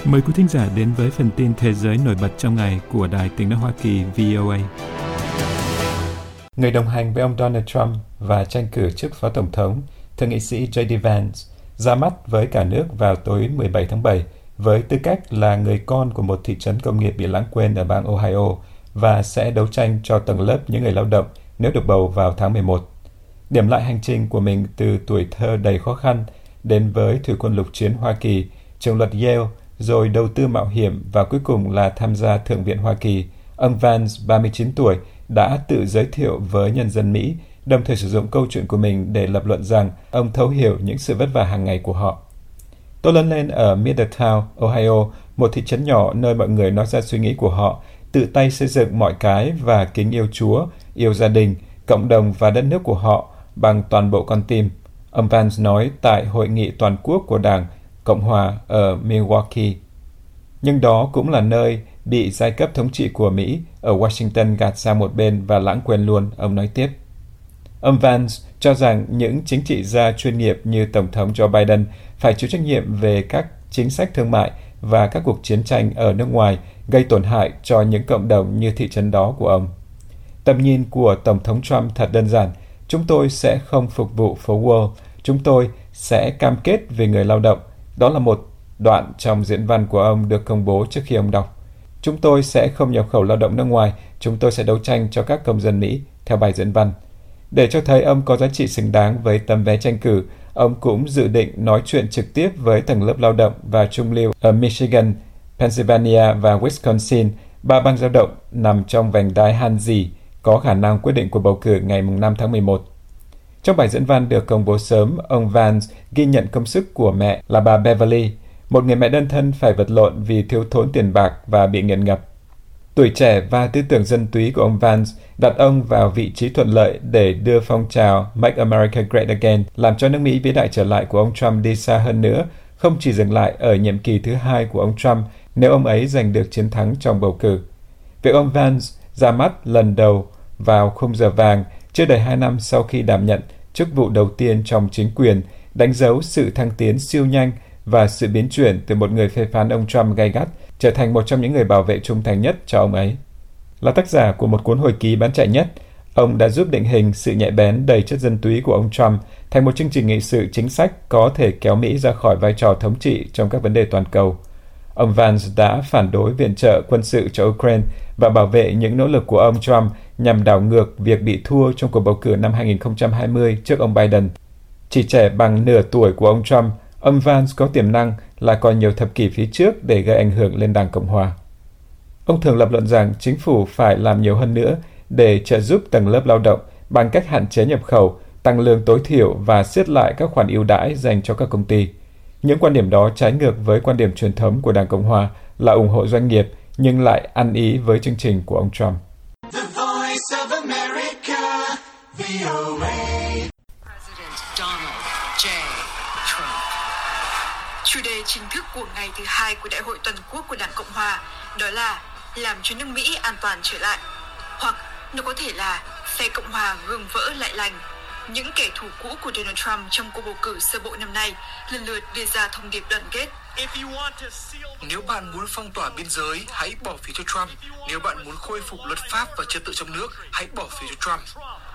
Mời quý thính giả đến với phần tin thế giới nổi bật trong ngày của Đài Tiếng nói Hoa Kỳ VOA. Người đồng hành với ông Donald Trump và tranh cử chức phó tổng thống, thượng nghị sĩ J.D. Vance, ra mắt với cả nước vào tối 17 tháng 7 với tư cách là người con của một thị trấn công nghiệp bị lãng quên ở bang Ohio và sẽ đấu tranh cho tầng lớp những người lao động nếu được bầu vào tháng 11. Điểm lại hành trình của mình từ tuổi thơ đầy khó khăn đến với Thủy quân lục chiến Hoa Kỳ, trường luật Yale, rồi đầu tư mạo hiểm và cuối cùng là tham gia Thượng viện Hoa Kỳ, ông Vance, 39 tuổi, đã tự giới thiệu với nhân dân Mỹ, đồng thời sử dụng câu chuyện của mình để lập luận rằng ông thấu hiểu những sự vất vả hàng ngày của họ. Tôi lớn lên ở Middletown, Ohio, một thị trấn nhỏ nơi mọi người nói ra suy nghĩ của họ, tự tay xây dựng mọi cái và kính yêu Chúa, yêu gia đình, cộng đồng và đất nước của họ bằng toàn bộ con tim. Ông Vance nói tại hội nghị toàn quốc của Đảng Cộng hòa ở Milwaukee. Nhưng đó cũng là nơi bị giai cấp thống trị của Mỹ ở Washington gạt sang một bên và lãng quên luôn, ông nói tiếp. Ông Vance cho rằng những chính trị gia chuyên nghiệp như Tổng thống Joe Biden phải chịu trách nhiệm về các chính sách thương mại và các cuộc chiến tranh ở nước ngoài gây tổn hại cho những cộng đồng như thị trấn đó của ông. Tầm nhìn của Tổng thống Trump thật đơn giản. Chúng tôi sẽ không phục vụ phố Wall. Chúng tôi sẽ cam kết về người lao động. Đó là một đoạn trong diễn văn của ông được công bố trước khi ông đọc. Chúng tôi sẽ không nhập khẩu lao động nước ngoài. Chúng tôi sẽ đấu tranh cho các công dân Mỹ, theo bài diễn văn. Để cho thấy ông có giá trị xứng đáng với tấm vé tranh cử, ông cũng dự định nói chuyện trực tiếp với tầng lớp lao động và trung lưu ở Michigan, Pennsylvania và Wisconsin, ba bang lao động nằm trong vành đai han gỉ có khả năng quyết định cuộc bầu cử ngày 5 tháng 11. Trong bài diễn văn được công bố sớm, ông Vance ghi nhận công sức của mẹ là bà Beverly, một người mẹ đơn thân phải vật lộn vì thiếu thốn tiền bạc và bị nghiện ngập. Tuổi trẻ và tư tưởng dân túy của ông Vance đặt ông vào vị trí thuận lợi để đưa phong trào Make America Great Again, làm cho nước Mỹ vĩ đại trở lại của ông Trump đi xa hơn nữa, không chỉ dừng lại ở nhiệm kỳ thứ hai của ông Trump nếu ông ấy giành được chiến thắng trong bầu cử. Việc ông Vance ra mắt lần đầu vào khung giờ vàng chưa đầy 2 năm sau khi đảm nhận chức vụ đầu tiên trong chính quyền, đánh dấu sự thăng tiến siêu nhanh và sự biến chuyển từ một người phê phán ông Trump gay gắt trở thành một trong những người bảo vệ trung thành nhất cho ông ấy. Là tác giả của một cuốn hồi ký bán chạy nhất, ông đã giúp định hình sự nhạy bén đầy chất dân túy của ông Trump thành một chương trình nghị sự chính sách có thể kéo Mỹ ra khỏi vai trò thống trị trong các vấn đề toàn cầu. Ông Vance đã phản đối viện trợ quân sự cho Ukraine và bảo vệ những nỗ lực của ông Trump nhằm đảo ngược việc bị thua trong cuộc bầu cử năm 2020 trước ông Biden. Chỉ trẻ bằng nửa tuổi của ông Trump, ông Vance có tiềm năng là còn nhiều thập kỷ phía trước để gây ảnh hưởng lên Đảng Cộng hòa. Ông thường lập luận rằng chính phủ phải làm nhiều hơn nữa để trợ giúp tầng lớp lao động bằng cách hạn chế nhập khẩu, tăng lương tối thiểu và siết lại các khoản ưu đãi dành cho các công ty. Những quan điểm đó trái ngược với quan điểm truyền thống của Đảng Cộng hòa là ủng hộ doanh nghiệp nhưng lại ăn ý với chương trình của ông Trump. The Voice of America, VOA. President Donald J. Trump. Chủ đề chính thức của ngày thứ hai của Đại hội toàn quốc của Đảng Cộng hòa đó là làm cho nước Mỹ an toàn trở lại, hoặc nó có thể là phe Cộng hòa gương vỡ lại lành. Những kẻ thù cũ của Donald Trump trong cuộc bầu cử sơ bộ năm nay lần lượt đưa ra thông điệp đoàn kết. Nếu bạn muốn phong tỏa biên giới, hãy bỏ phiếu cho Trump. Nếu bạn muốn khôi phục luật pháp và trật tự trong nước, hãy bỏ phiếu cho Trump.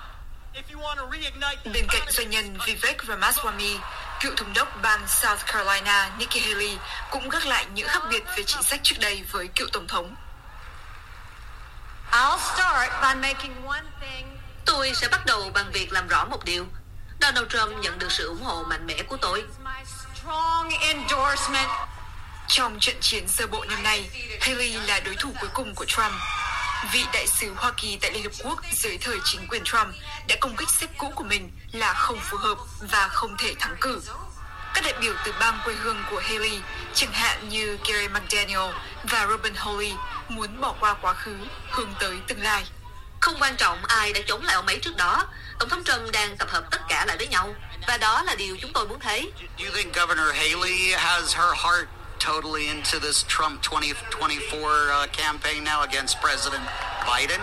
Bên cạnh doanh nhân Vivek Ramaswamy, cựu thống đốc bang South Carolina Nikki Haley cũng gác lại những khác biệt về chính sách trước đây với cựu tổng thống. Tôi sẽ bắt đầu bằng việc làm rõ một điều. Donald Trump nhận được sự ủng hộ mạnh mẽ của tôi. Trong trận chiến sơ bộ năm nay, Haley là đối thủ cuối cùng của Trump. Vị đại sứ Hoa Kỳ tại Liên Hợp Quốc dưới thời chính quyền Trump đã công kích sếp cũ của mình là không phù hợp và không thể thắng cử. Các đại biểu từ bang quê hương của Haley, chẳng hạn như Gary McDaniel và Robin Hawley, muốn bỏ qua quá khứ, hướng tới tương lai. Không quan trọng ai đã chống lại ông ấy trước đó, Tổng thống Trump đang tập hợp tất cả lại với nhau, và đó là điều chúng tôi muốn thấy. Do you think Governor Haley has her heart totally into this Trump 2024 campaign now against President Biden?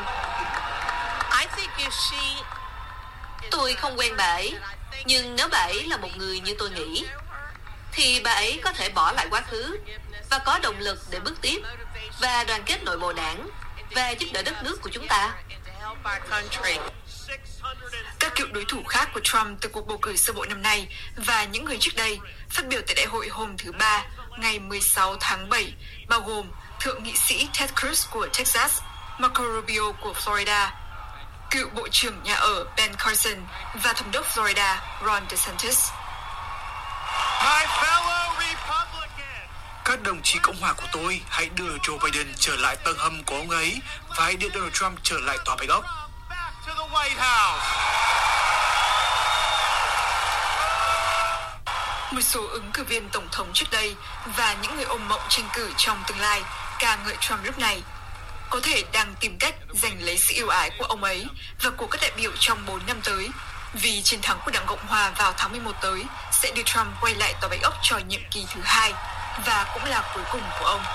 Tôi không quen bà ấy, nhưng nếu bà ấy là một người như tôi nghĩ, thì bà ấy có thể bỏ lại quá khứ và có động lực để bước tiếp và đoàn kết nội bộ đảng và giúp đỡ đất nước của chúng ta. Các cựu đối thủ khác của Trump từ cuộc bầu cử sơ bộ năm nay và những người trước đây phát biểu tại đại hội hôm thứ Ba, ngày 16 tháng 7, bao gồm Thượng nghị sĩ Ted Cruz của Texas, Marco Rubio của Florida, cựu Bộ trưởng Nhà ở Ben Carson và Thống đốc Florida Ron DeSantis. Các đồng chí Cộng hòa của tôi, hãy đưa Joe Biden trở lại tầng hầm của ông ấy và hãy đưa Donald Trump trở lại Tòa Bạch Ốc. Một số ứng cử viên tổng thống trước đây và những người ôm mộng tranh cử trong tương lai ca ngợi Trump lúc này có thể đang tìm cách giành lấy sự yêu ái của ông ấy và của các đại biểu trong 4 năm tới, vì chiến thắng của Đảng Cộng hòa vào tháng 11 tới sẽ đưa Trump quay lại Tòa Bạch Ốc cho nhiệm kỳ thứ 2 và cũng là cuối cùng của ông.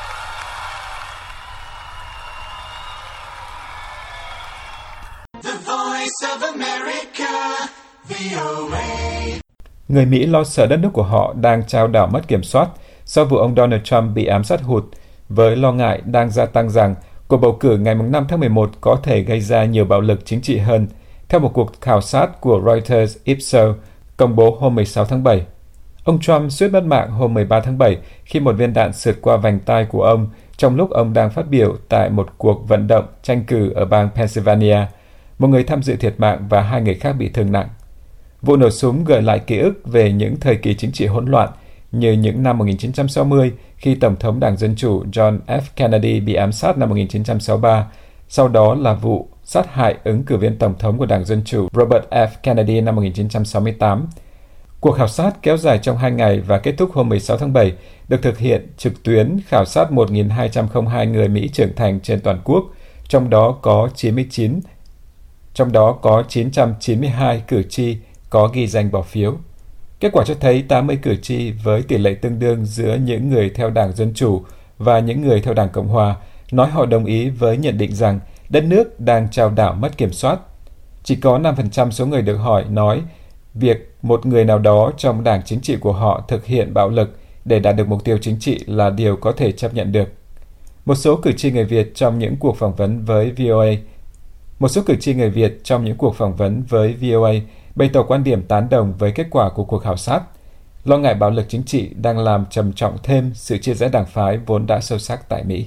The Voice of America, VOA. Người Mỹ lo sợ đất nước của họ đang chao đảo mất kiểm soát sau vụ ông Donald Trump bị ám sát hụt, với lo ngại đang gia tăng rằng cuộc bầu cử ngày 5 tháng 11 có thể gây ra nhiều bạo lực chính trị hơn, theo một cuộc khảo sát của Reuters Ipsos công bố hôm 16 tháng 7. Ông Trump suýt mất mạng hôm 13 tháng 7 khi một viên đạn sượt qua vành tai của ông trong lúc ông đang phát biểu tại một cuộc vận động tranh cử ở bang Pennsylvania. Một người tham dự thiệt mạng và 2 người khác bị thương nặng. Vụ nổ súng gợi lại ký ức về những thời kỳ chính trị hỗn loạn như những năm 1960 khi Tổng thống Đảng Dân Chủ John F. Kennedy bị ám sát năm 1963, sau đó là vụ sát hại ứng cử viên Tổng thống của Đảng Dân Chủ Robert F. Kennedy năm 1968. Cuộc khảo sát kéo dài trong 2 ngày và kết thúc hôm 16 tháng 7, được thực hiện trực tuyến khảo sát 1.202 người Mỹ trưởng thành trên toàn quốc, trong đó có 992 cử tri có ghi danh bỏ phiếu. Kết quả cho thấy 80 cử tri với tỷ lệ tương đương giữa những người theo Đảng Dân Chủ và những người theo Đảng Cộng Hòa nói họ đồng ý với nhận định rằng đất nước đang chao đảo mất kiểm soát. Chỉ có 5% số người được hỏi nói việc một người nào đó trong đảng chính trị của họ thực hiện bạo lực để đạt được mục tiêu chính trị là điều có thể chấp nhận được. Một số cử tri người Việt trong những cuộc phỏng vấn với VOA bày tỏ quan điểm tán đồng với kết quả của cuộc khảo sát, lo ngại bạo lực chính trị đang làm trầm trọng thêm sự chia rẽ đảng phái vốn đã sâu sắc tại Mỹ.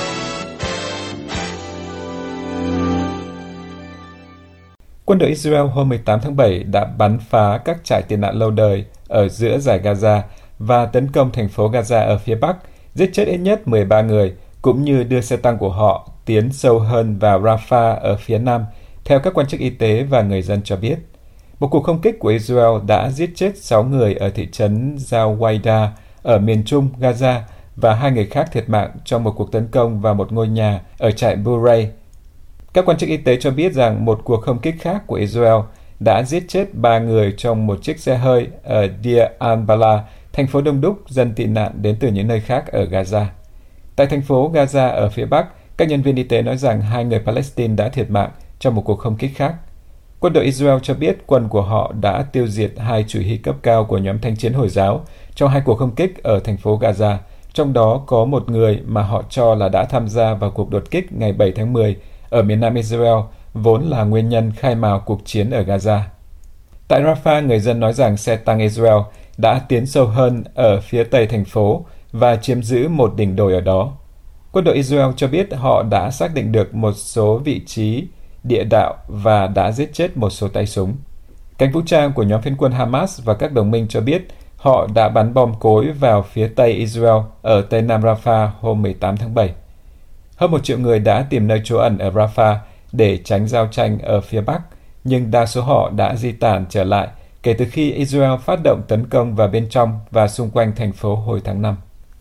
Quân đội Israel hôm 18 tháng 7 đã bắn phá các trại tị nạn lâu đời ở giữa dải Gaza và tấn công thành phố Gaza ở phía Bắc, giết chết ít nhất 13 người, cũng như đưa xe tăng của họ tiến sâu hơn vào Rafah ở phía Nam, theo các quan chức y tế và người dân cho biết. Một cuộc không kích của Israel đã giết chết 6 người ở thị trấn Zawaida ở miền trung Gaza và 2 người khác thiệt mạng trong một cuộc tấn công vào một ngôi nhà ở trại Buray. Các quan chức y tế cho biết rằng một cuộc không kích khác của Israel đã giết chết 3 người trong một chiếc xe hơi ở Deir al-Balah, thành phố đông đúc dân tị nạn đến từ những nơi khác ở Gaza. Tại thành phố Gaza ở phía Bắc, các nhân viên y tế nói rằng 2 người Palestine đã thiệt mạng trong một cuộc không kích khác. Quân đội Israel cho biết quân của họ đã tiêu diệt 2 chỉ huy cấp cao của nhóm thanh chiến Hồi giáo trong 2 cuộc không kích ở thành phố Gaza, trong đó có một người mà họ cho là đã tham gia vào cuộc đột kích ngày 7 tháng 10 ở miền nam Israel, vốn là nguyên nhân khai mào cuộc chiến ở Gaza. Tại Rafah, người dân nói rằng xe tăng Israel đã tiến sâu hơn ở phía tây thành phố và chiếm giữ một đỉnh đồi ở đó. Quân đội Israel cho biết họ đã xác định được một số vị trí địa đạo và đã giết chết một số tay súng. Cánh vũ trang của nhóm phiến quân Hamas và các đồng minh cho biết họ đã bắn bom cối vào phía tây Israel ở tây nam Rafah hôm 18 tháng 7. Hơn 1 triệu người đã tìm nơi trú ẩn ở Rafah để tránh giao tranh ở phía Bắc, nhưng đa số họ đã di tản trở lại kể từ khi Israel phát động tấn công vào bên trong và xung quanh thành phố hồi tháng 5.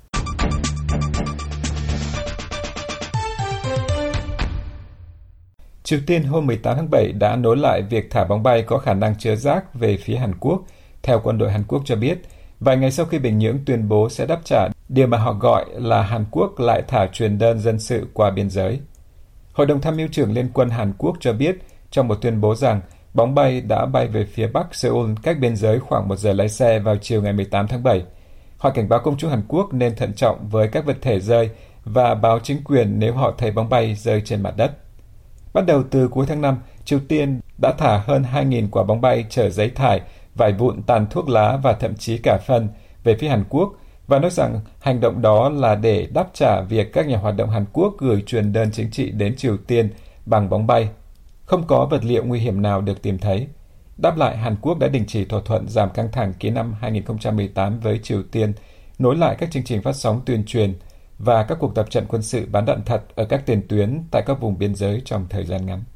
Triều Tiên hôm 18 tháng 7 đã nối lại việc thả bóng bay có khả năng chứa rác về phía Hàn Quốc, theo quân đội Hàn Quốc cho biết, vài ngày sau khi Bình Nhưỡng tuyên bố sẽ đáp trả điều mà họ gọi là Hàn Quốc lại thả truyền đơn dân sự qua biên giới. Hội đồng tham mưu trưởng Liên quân Hàn Quốc cho biết trong một tuyên bố rằng bóng bay đã bay về phía bắc Seoul cách biên giới khoảng 1 giờ lái xe vào chiều ngày 18 tháng 7. Họ cảnh báo công chúng Hàn Quốc nên thận trọng với các vật thể rơi và báo chính quyền nếu họ thấy bóng bay rơi trên mặt đất. Bắt đầu từ cuối tháng 5, Triều Tiên đã thả hơn 2.000 quả bóng bay chở giấy thải, vải vụn, tàn thuốc lá và thậm chí cả phân về phía Hàn Quốc và nói rằng hành động đó là để đáp trả việc các nhà hoạt động Hàn Quốc gửi truyền đơn chính trị đến Triều Tiên bằng bóng bay. Không có vật liệu nguy hiểm nào được tìm thấy. Đáp lại, Hàn Quốc đã đình chỉ thỏa thuận giảm căng thẳng ký năm 2018 với Triều Tiên, nối lại các chương trình phát sóng tuyên truyền và các cuộc tập trận quân sự bắn đạn thật ở các tiền tuyến tại các vùng biên giới trong thời gian ngắn.